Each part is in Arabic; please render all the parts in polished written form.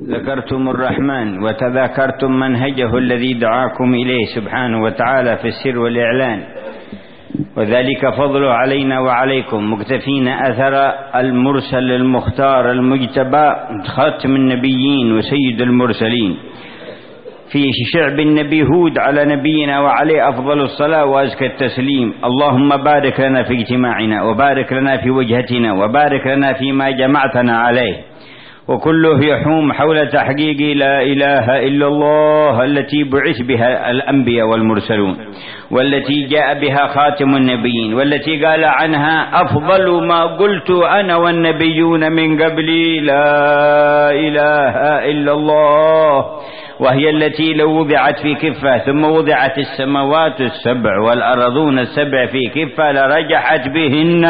ذكرتم الرحمن وتذاكرتم منهجه الذي دعاكم إليه سبحانه وتعالى في السر والإعلان، وذلك فضله علينا وعليكم، مكتفين أثر المرسل المختار المجتبى خاتم النبيين وسيد المرسلين في شعب النبي هود على نبينا وعليه أفضل الصلاة وأزكى التسليم. اللهم بارك لنا في اجتماعنا، وبارك لنا في وجهتنا، وبارك لنا فيما جمعتنا عليه، وكله يحوم حول تحقيق لا إله إلا الله التي بعث بها الأنبياء والمرسلون، والتي جاء بها خاتم النبيين، والتي قال عنها أفضل ما قلت أنا والنبيون من قبلي لا إله إلا الله، وهي التي لو وضعت في كفة ثم وضعت السماوات السبع والأرضون السبع في كفة لرجحت بهن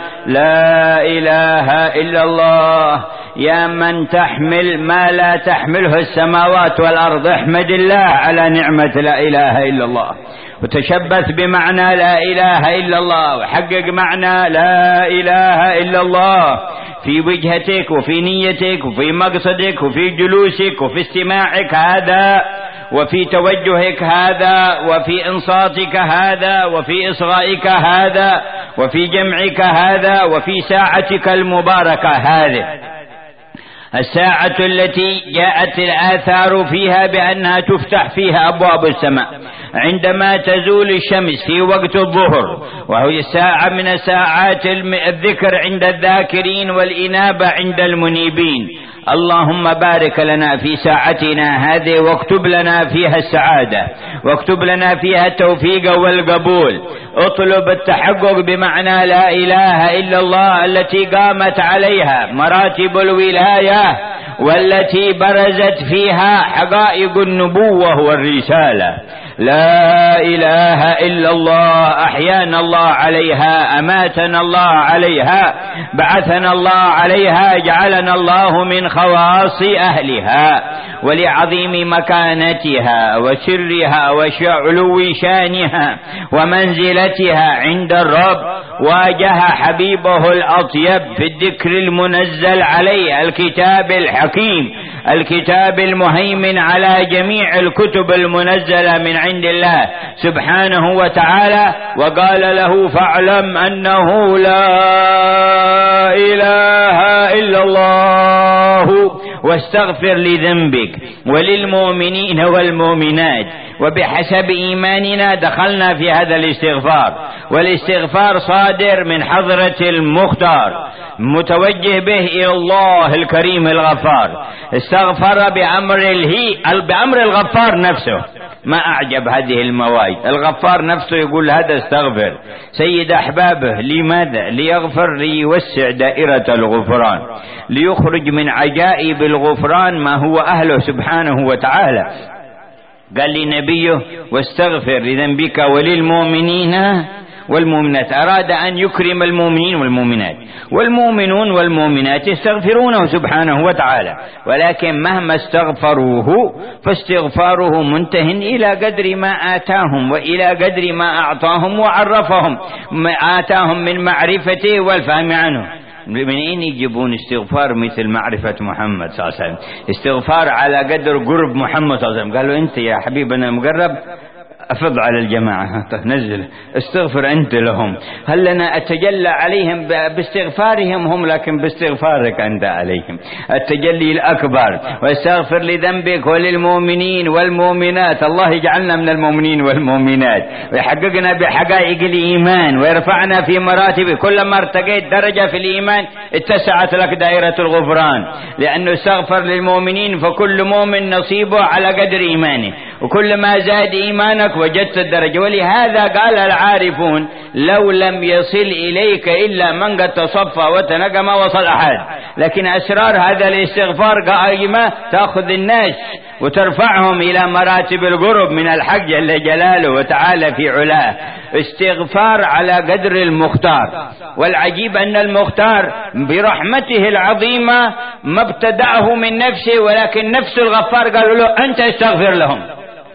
لا إله إلا الله. يا من تحمل ما لا تحمله السماوات والأرض، احمد الله على نعمة لا إله إلا الله، وتشبث بمعنى لا إله إلا الله، وحقق معنى لا إله إلا الله في وجهتك وفي نيتك وفي مقصدك وفي جلوسك وفي استماعك هذا، وفي توجهك هذا، وفي انصاتك هذا، وفي إصغائك هذا، وفي جمعك هذا، وفي ساعتك المباركة هذه، الساعة التي جاءت الآثار فيها بأنها تفتح فيها أبواب السماء عندما تزول الشمس في وقت الظهر، وهي ساعة من ساعات الذكر عند الذاكرين والإنابة عند المنيبين. اللهم بارك لنا في ساعتنا هذه، واكتب لنا فيها السعادة، واكتب لنا فيها التوفيق والقبول. اطلب التحقق بمعنى لا إله إلا الله التي قامت عليها مراتب الولاية، والتي برزت فيها حقائق النبوة والرسالة. لا إله إلا الله أحيانا الله عليها، أماتنا الله عليها، بعثنا الله عليها، جعلنا الله من خواص أهلها، ولعظيم مكانتها وسرها وعلو شانها ومنزلتها عند الرب واجه حبيبه الأطيب في الذكر المنزل عليه، الكتاب الحكيم، الكتاب المهيمن على جميع الكتب المنزلة من عند الله سبحانه وتعالى، وقال له فاعلم أنه لا إله إلا الله، واستغفر لذنبك وللمؤمنين والمؤمنات. وبحسب إيماننا دخلنا في هذا الاستغفار، والاستغفار صادر من حضرة المختار متوجه به إلى الله الكريم الغفار. استغفر بأمر الغفار نفسه. ما أعجب هذه المواعظ، الغفار نفسه يقول هذا استغفر سيد أحبابه. لماذا؟ ليغفر، ليوسع دائرة الغفران، ليخرج من عجائب الغفران ما هو أهله سبحانه وتعالى. قال لنبيه واستغفر لذنبك وللمؤمنين والمؤمنات، أراد أن يكرم المؤمنين والمؤمنات، والمؤمنون والمؤمنات يستغفرونه سبحانه وتعالى، ولكن مهما استغفروه فاستغفاره منته إلى قدر ما آتاهم، وإلى قدر ما أعطاهم وعرفهم، ما آتاهم من معرفته والفهم عنه. منين يجيبون استغفار مثل معرفة محمد صلى الله عليه وسلم؟ استغفار على قدر قرب محمد صلى الله عليه وسلم. قالوا أنت يا حبيبنا المقرب أفض على الجماعة، نزل استغفر أنت لهم. هل لنا أتجلى عليهم باستغفارهم هم، لكن باستغفارك أنت عليهم التجلي الأكبر. واستغفر لذنبك وللمؤمنين والمؤمنات، الله يجعلنا من المؤمنين والمؤمنات، ويحققنا بحقائق الإيمان، ويرفعنا في مراتب. كلما ارتقيت درجة في الإيمان اتسعت لك دائرة الغفران، لأنه استغفر للمؤمنين فكل مؤمن نصيبه على قدر إيمانه، وكلما زاد إيمانك وجدت الدرجة. ولهذا قال العارفون لو لم يصل إليك إلا من قد تصفى وتنقى ما وصل أحد. لكن أسرار هذا الاستغفار قائمة تأخذ الناس وترفعهم إلى مراتب القرب من الحق جل جلاله وتعالى في علاه. استغفار على قدر المختار، والعجيب أن المختار برحمته العظيمة ما ابتدأه من نفسه، ولكن نفس الغفار قالوا له أنت استغفر لهم،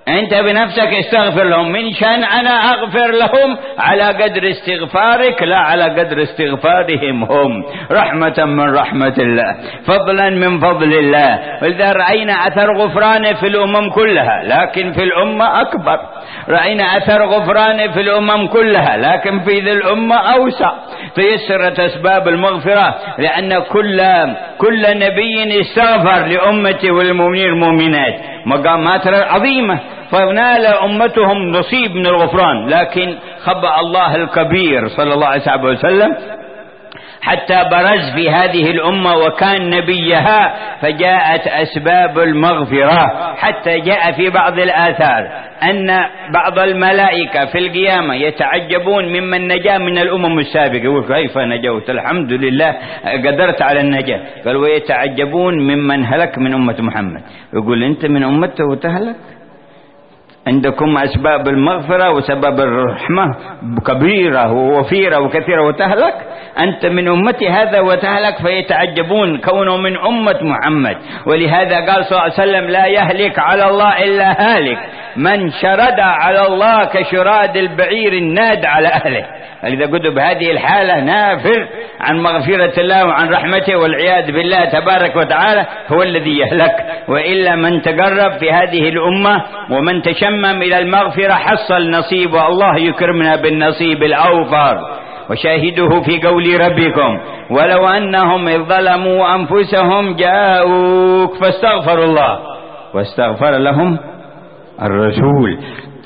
أنت بنفسك استغفر لهم، من شان أنا أغفر لهم على قدر استغفارك لا على قدر استغفارهم هم، رحمة من رحمة الله، فضلا من فضل الله. ولذا رأينا أثر غفرانه في الأمم كلها، لكن في الأمة أكبر. رأينا أثر غفرانه في الأمم كلها، لكن في ذي الأمة أوسع. تيسرت أسباب المغفرة، لأن كل نبي استغفر لأمته والمؤمنين المؤمنات، مقامات عظيمة، فنال أمتهم نصيب من الغفران. لكن خبأ الله الكبير صلى الله عليه وسلم حتى برز في هذه الأمة وكان نبيها، فجاءت أسباب المغفرة، حتى جاء في بعض الآثار أن بعض الملائكة في القيامة يتعجبون ممن نجا من الأمم السابقة، يقول كيف نجوت، الحمد لله قدرت على النجاة. قال ويتعجبون ممن هلك من أمة محمد، يقول أنت من أمته وتهلك؟ عندكم أسباب المغفرة وسبب الرحمة كبيرة ووفيرة وكثيرة وتهلك، أنت من أمتي هذا وتهلك. فيتعجبون كونه من أمة محمد. ولهذا قال صلى الله عليه وسلم لا يهلك على الله إلا هالك، من شرد على الله كشراد البعير الناد على أهله. فإذا قلت بهذه الحالة نافر عن مغفرة الله وعن رحمته والعياذ بالله تبارك وتعالى هو الذي يهلك. وإلا من تقرب في هذه الأمة ومن تشمم إلى المغفرة حصل نصيب، والله يكرمنا بالنصيب الأوفر. وشاهده في قول ربكم ولو أنهم إذ ظلموا أنفسهم جاءوك فاستغفروا الله واستغفر لهم الرسول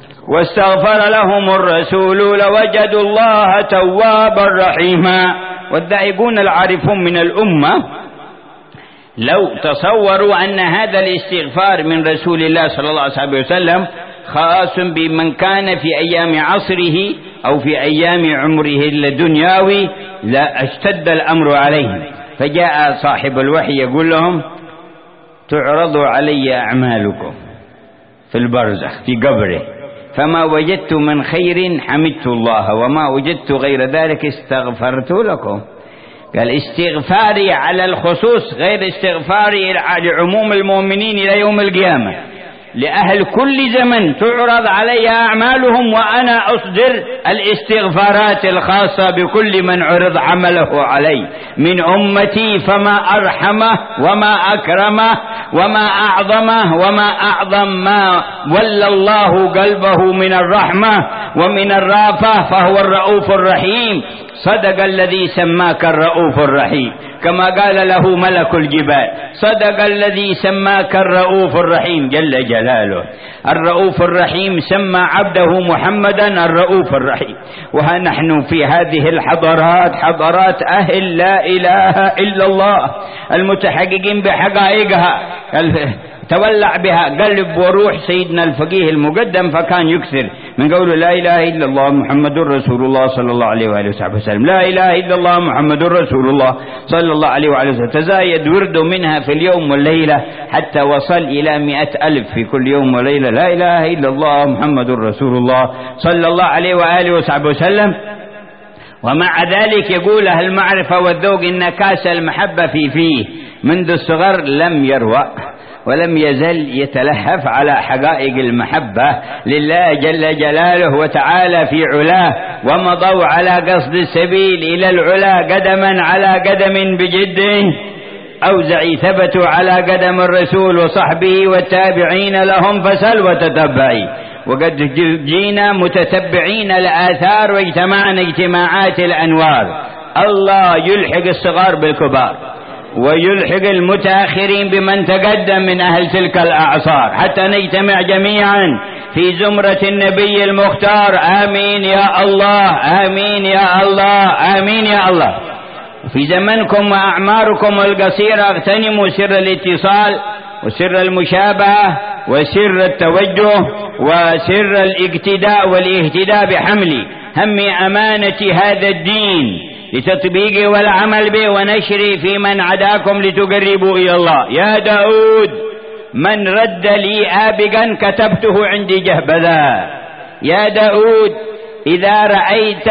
لوجدوا الله توابا رحيما. والذائقون العارفون من الأمة لو تصوروا أن هذا الاستغفار من رسول الله صلى الله عليه وسلم خاص بمن كان في أيام عصره أو في أيام عمره الدنيوي لا اشتد الأمر عليهم. فجاء صاحب الوحي يقول لهم تعرض علي أعمالكم في البرزخ في قبره، فما وجدت من خير حمدت الله، وما وجدت غير ذلك استغفرت لكم. قال استغفاري على الخصوص غير استغفاري لعموم المؤمنين إلى يوم القيامة. لأهل كل زمن تعرض علي أعمالهم، وأنا أصدر الاستغفارات الخاصة بكل من عرض عمله علي من أمتي. فما أرحمه وما أكرمه وما أعظمه وما أعظم ما ولى الله قلبه من الرحمة ومن الرافة، فهو الرؤوف الرحيم. صدق الذي سماك الرؤوف الرحيم، كما قال له ملك الجبال صدق الذي سماك الرؤوف الرحيم جل جلاله. الرؤوف الرحيم سمى عبده محمدا الرؤوف الرحيم. وها نحن في هذه الحضارات حضارات أهل لا إله إلا الله، المتحققين بحقائقها، تولع بها قلب وروح سيدنا الفقيه المقدم، فكان يكثر من قوله لا إله إلا الله محمد رسول الله صلى الله عليه وآله وسلم، لا إله إلا الله محمد رسول الله صلى الله عليه وآله وسلم. تزايد ورد منها في اليوم والليلة حتى وصل إلى 100,000 في كل يوم وليلة، لا إله إلا الله محمد رسول الله صلى الله عليه وآله وسلم. ومع ذلك يقول أهل المعرفة والذوق إن كاس المحبة فيه منذ الصغر لم يروى ولم يزل يتلهف على حقائق المحبة لله جل جلاله وتعالى في علاه. ومضوا على قصد السبيل إلى العلا قدما على قدم بجد أوزعي، ثبتوا على قدم الرسول وصحبه والتابعين لهم فسل وتتبعي. وقد جينا متتبعين لآثار واجتمعنا اجتماعات الأنوار. الله يلحق الصغار بالكبار ويلحق المتأخرين بمن تقدم من أهل تلك الأعصار حتى نجتمع جميعا في زمرة النبي المختار. آمين يا الله، آمين يا الله، آمين يا الله. في زمنكم وأعماركم القصيرة اغتنموا سر الاتصال وسر المشابهة وسر التوجه وسر الاقتداء والاهتداء بحمل هم أمانة هذا الدين لتطبيقه والعمل به ونشره في من عداكم لتقربوا إلى الله. يا داود من رد لي آبقا كتبته عندي جهبذا. يا داود إذا رأيت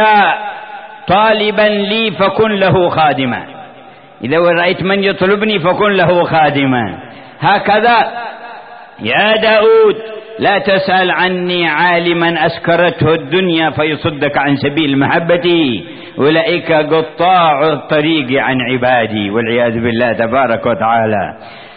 طالبا لي فكن له خادما، إذا رأيت من يطلبني فكن له خادما. هكذا يا داود لا تسأل عني عالما أسكرته الدنيا فيصدك عن سبيل محبتي، أولئك قطاع الطريق عن عبادي، والعياذ بالله تبارك وتعالى.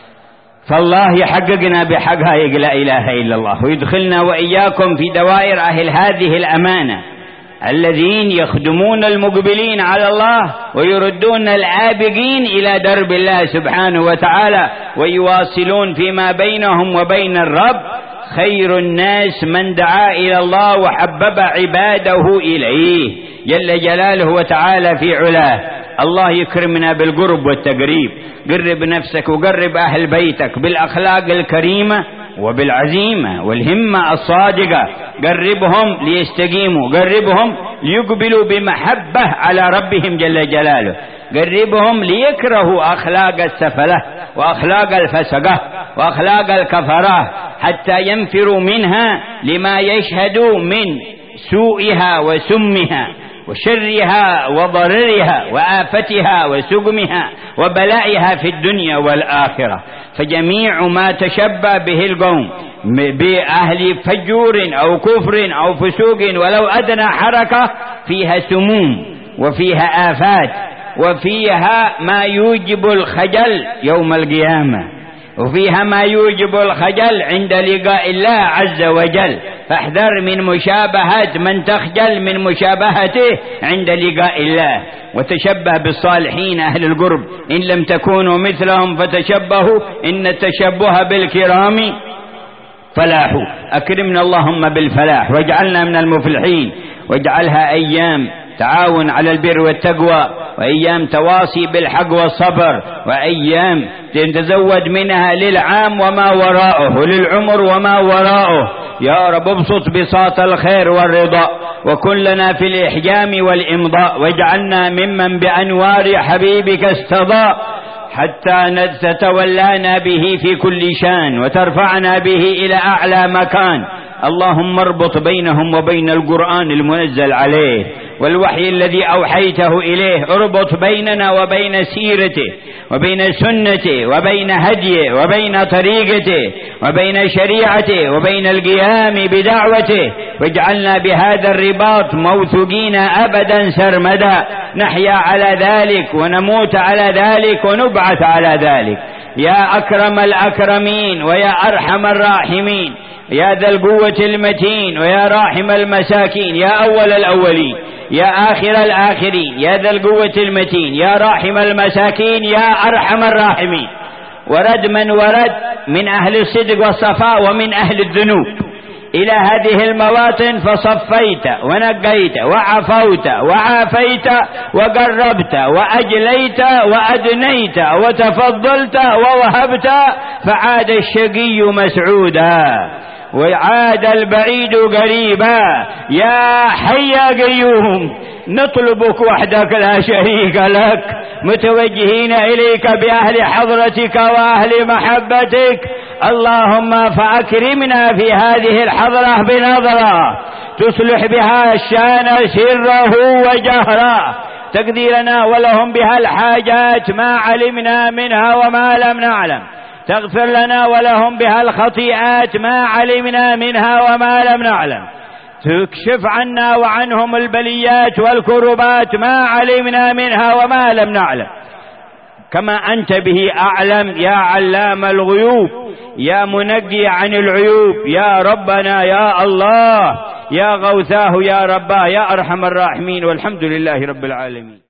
فالله يحققنا بحقائق لا إله إلا الله، ويدخلنا وإياكم في دوائر أهل هذه الأمانة الذين يخدمون المقبلين على الله ويردون العابقين إلى درب الله سبحانه وتعالى، ويواصلون فيما بينهم وبين الرب. خير الناس من دعا إلى الله وحبب عباده إليه جل جلاله وتعالى في علاه. الله يكرمنا بالقرب والتقريب. قرب نفسك وقرب أهل بيتك بالأخلاق الكريمة وبالعزيمة والهمة الصادقة. قربهم ليستقيموا، قربهم ليقبلوا بمحبة على ربهم جل جلاله، قربهم ليكرهوا أخلاق السفلة وأخلاق الفسقة وأخلاق الكفرة حتى ينفروا منها لما يشهدوا من سوءها وسمها وشرها وضررها وآفتها وسقمها وبلائها في الدنيا والآخرة. فجميع ما تشبه به القوم بأهل فجور أو كفر أو فسوق ولو أدنى حركة فيها سموم وفيها آفات وفيها ما يوجب الخجل يوم القيامة، وفيها ما يوجب الخجل عند لقاء الله عز وجل. فاحذر من مشابهة من تخجل من مشابهته عند لقاء الله، وتشبه بالصالحين أهل القرب، إن لم تكونوا مثلهم فتشبهوا إن التشبه بالكرام فلاح. أكرمنا اللهم بالفلاح واجعلنا من المفلحين، واجعلها أيام تعاون على البر والتقوى، وأيام تواصي بالحق والصبر، وأيام تتزود منها للعام وما وراءه وللعمر وما وراءه. يا رب ابسط بساط الخير والرضا، وكن لنا في الإحجام والإمضاء، واجعلنا ممن بأنوار حبيبك استضاء حتى تتولانا به في كل شان وترفعنا به إلى أعلى مكان. اللهم اربط بينهم وبين القرآن المنزل عليه والوحي الذي أوحيته إليه، اربط بيننا وبين سيرته وبين سنته وبين هديه وبين طريقته وبين شريعته وبين القيام بدعوته، واجعلنا بهذا الرباط موثوقين أبدا سرمدا، نحيا على ذلك ونموت على ذلك ونبعث على ذلك. يا أكرم الأكرمين ويا أرحم الراحمين، يا ذا القوة المتين ويا راحم المساكين، يا أول الأولين يا آخر الآخرين، يا ذا القوة المتين يا راحم المساكين يا أرحم الراحمين. ورد من ورد من أهل الصدق والصفاء ومن أهل الذنوب إلى هذه المواطن، فصفيت ونقيت وعفوت وعافيت وقربت وأجليت وأدنيت وتفضلت ووهبت، فعاد الشقي مسعودا وعاد البعيد قريبا. يا حي يا قيوم نطلبك وحدك لا شريك لك، متوجهين إليك بأهل حضرتك وأهل محبتك. اللهم فأكرمنا في هذه الحضرة بنظرة تصلح بها الشان سره وجهره، تقضي لنا ولهم بها الحاجات ما علمنا منها وما لم نعلم، تغفر لنا ولهم بها الخطيئات ما علمنا منها وما لم نعلم، تكشف عنا وعنهم البليات والكربات ما علمنا منها وما لم نعلم، كما أنت به أعلم يا علام الغيوب يا منقي عن العيوب يا ربنا يا الله يا غوثاه يا رباه يا أرحم الراحمين. والحمد لله رب العالمين.